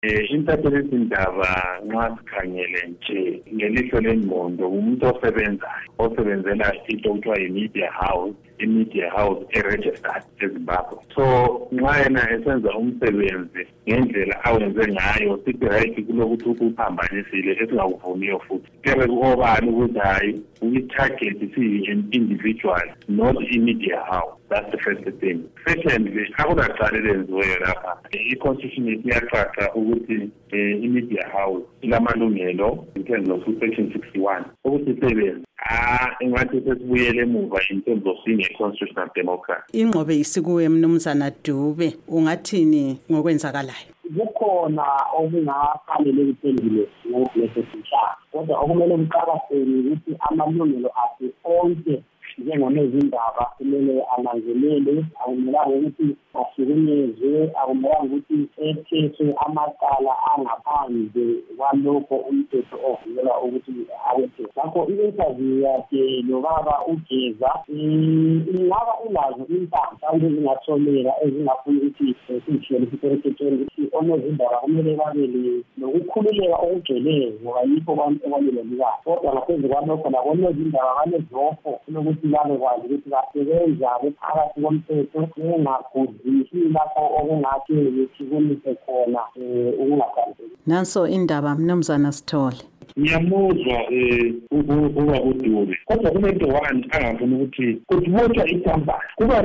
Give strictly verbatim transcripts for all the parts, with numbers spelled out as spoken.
impatho lezindaba nxa sikhangele nje ngelihlo lengqondo umuntu osebenzayo osebenzela into okuthiwa yi-media house i-media house e-registered eZimbabwe. So nxa yena esenza umsebenzi ngendlela awenze ngayo sithi right kulokuthi ukuphambanisile esingakuvuniyo futhi kebe obani ukuthi hayi uyi-target siyi-individual not i-media house. That's the first thing. Secondly, akudaqala lenziweyo lapha i-constitution iyacaca ukuthi i-media house ilamalungelo in terms of section sixty-one ukuthi isebenze. Ah, ingathi sesibuyele emuva in terms of being a constitutional democrat. Ingqobe isikuwe Mnumzana Dube, ungathini ngokwenzakalayo? Kukhona okungafanele kuphendule ngokuleso sishaka. Kodwa okumele umqaphele ukuthi amalungelo akhe onke njengamezindaba kumele ananzelele, akumelanga ukuthi ahlukunyezwe, akumelanga ukuthi etheswe amacala angaphandle kwalokho umthetho ovumela ukuthi awethe. Ngakho i-interview yakhe nobaba uGeza ingaba ilazo impampa ezingatholeka ezingafuna ukuthi sishiyele isiperekethweni ukuthi onezindaba kumele babe nokukhululeka okugcweleyo ngoba yikho abantu abalelelikayo. Kodwa ngaphezu kwalokho nakonezindaba banezofo kunokuthi babe kwazi ukuthi basebenza phakathi komthetho engagudisi lapho okungathi ukuthi kumise khona ukungafanele. Nanso indaba Mnumzana Sithole. Ngiyamuzwa uba uDube kodwa kunento one angafuna ukuthi kudibotshwa ikhampani kuba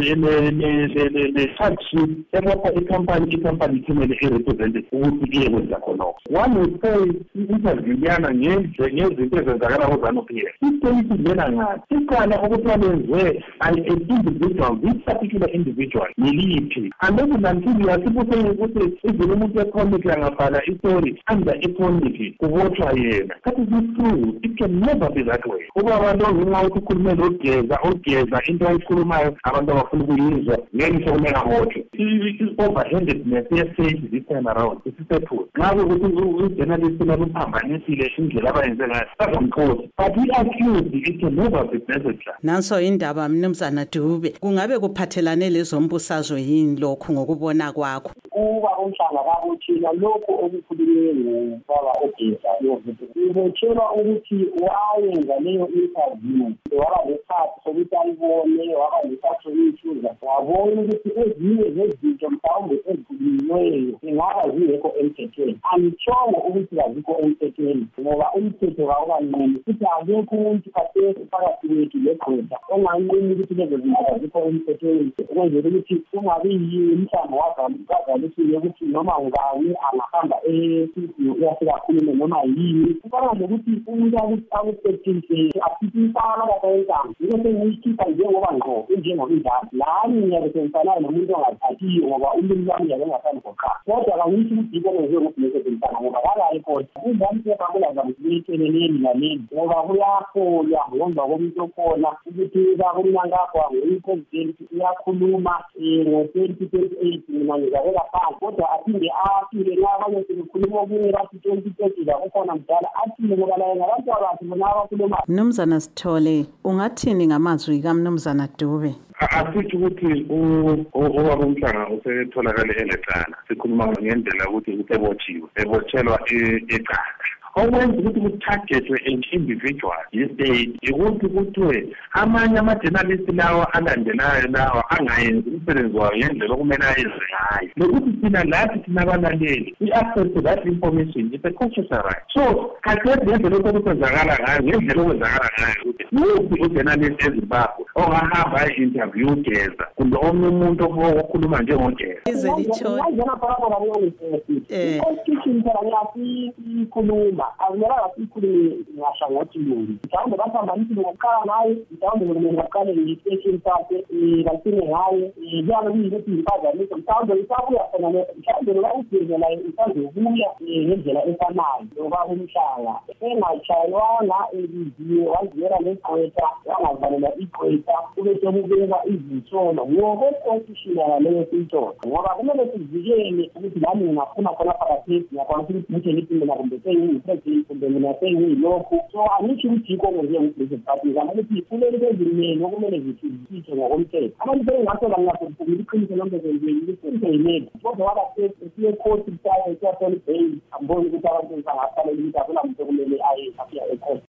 le-charge ebopha ikhampani ikhampani ithumele i-representative ukuthi iye kwenza khonokho. One would say i-interview yana ngezinto ezenzakala kuZANU-P F. Isiteyisi lena ngathi iqala ukuthi balenziwe an individual, this particular individual yiliphi. Unless until yasibuse ukuthi izile umuntu ecomic angabhala istory under ecomic kubotshwa yena. That is not true. It can never be that way. Uba abantu ngenxa ukuthi ukhulumela ogeza ogeza into ayikhulumayo abantu abafuna ukuyizwa ngenxa kumele abotshwe. I-overhandedness yestage this time around isisephula. Nxa ukuthi i-journalist laphambanisile indlela abayenze ngayo bazomkhosi. But i-accused it can never be necessary. Nanso indaba Mnumzana Dube, kungabe kuphathelane lezombusazwe yini lokhu ngokubona kwakho? Kuba umhlanga kabuthina lokho okukhulunywe ngubaba uGeza ubotshelwa ukuthi wayenza leyo interview waba lesikhathi sokuthi ayibone waba lesikhathi sokuyichuza wabona ukuthi ezinye zezinto mhlawumbe ezikhulunyweyo zingaba zingekho emthethweni. Angitshongo ukuthi azikho emthethweni ngoba umthetho kawukanqumi futhi akekho umuntu kathesi phakathi kwethu legqwetha onganqumi ukuthi lezo zinto azikho emthethweni ukwenzela ukuthi kungabi yini mhlawumbe wazalisile ukuthi noma ngani angahamba e-studio uyafika akhulume noma yini. Kufana nokuthi umuntu akusekhise asithi impala kakhulu yiko sengiyikhipha njengoba ngqo njengomdlali lami ngiyabesenzanayo nomuntu ongathathiyo ngoba umuntu wami yabengathandi goqa. Kodwa kangithi ukuthi ikwenze ukuthi ngesenzana ngoba kalayi kodwa umdlali sebabula zamhleleleni naleli ngoba kuyafolwa ngomba komuntu okhona ukuthi bakulina ngapha ngoyipresident uyakhuluma ngo-twenty twenty-eight mina ngizabeka phansi kodwa aphinde afike nabanye sekukhuluma okunye bathi twenty thirty la kukhona mdala athile ngoba la ngabantu abathi bona abakhuluma. Mnumzana Sithole, ungathini ngamazwi kaMnumzana Dube? Asithi ukuthi ubaba uMhlanga usetholakale elecala sikhuluma ngendlela ukuthi usebotshiwe ebotshelwa ecala. Okwenza ukuthi ku-targetwe an individual yestate ukuthi kuthiwe amanye ama-journalist lawa alandelayo lawa angayenzi umsebenzi wayo ngendlela okumele ayenze ngayo. Nokuthi thina lathi thina abalaleli i-access to that information is a constitutional right. So khathesi ngendlela okwenzakala ngayo ngendlela okwenzakala ngayo ukuthi uphi u-journalist eZimbabwe ongahamba ayi-interview ugeza kumbe omunye umuntu okhuluma njengogeza. I-constitution ikhuluma akumelanga sikhulume ngahlangothi luni mhlawumbe baphambanisile ngokuqala ngayo mhlawumbe kumele baqale nge-station sakhe bathine ngayo njalo kuyikuthi impazamiso mhlawumbe isabuya khona mhlawumbe noba ugeza layo isazobuya ngendlela efanayo ngoba umhlanga engashayelwanga eliziwe waziyela negqwetha wangazalela igqwetha kube sekubeka izintsholo ngokwe-constitution yaleyo sintsholo ngoba kumele sivikele ukuthi lami ngingafuna khona phakathi ngiyakwazi ukuthi ngithe ngipindela kumbe sengiyiphe ngincede kumbe mina sengiyilokhu so angisho ukuthi yikho nje ngibheke phansi ngama ukuthi kuleli bezimini okumele zithithwe ngokomthetho abantu bengasola ngapha kumbe iqiniso lonke zenzile ukuthi yimeli kodwa waba siye court isayo isaphela bail amboni ukuthi abantu bangaqala ukuthi akula muntu kumele